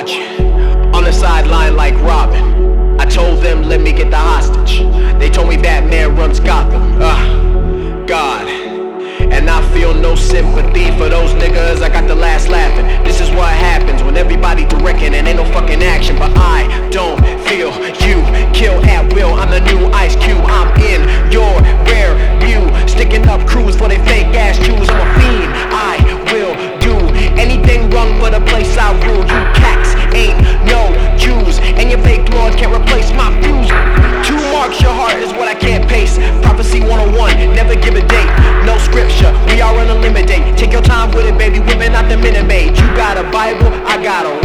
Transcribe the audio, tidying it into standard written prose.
watching, on the sideline like Robin. I told them, let me get the hostage. They told me Batman runs Gotham. God. And I feel no sympathy for those niggas. I got the last laughing. This is what happens when everybody directing and ain't no fucking action. But I don't feel you. Kill at will, I'm the new Ice Cube. I'm in your rear view, sticking up crews for they fake ass Jews. I'm a fiend, I will do anything wrong for the place I rule. You cats ain't no Jews, and your fake Lord can't replace my views. 2 marks your heart is what I can't pace. Prophecy 101, never give a date. No scripture, we are unlimited. Take your time with it, baby, whipping out the Minute Maid. You got a Bible, I got a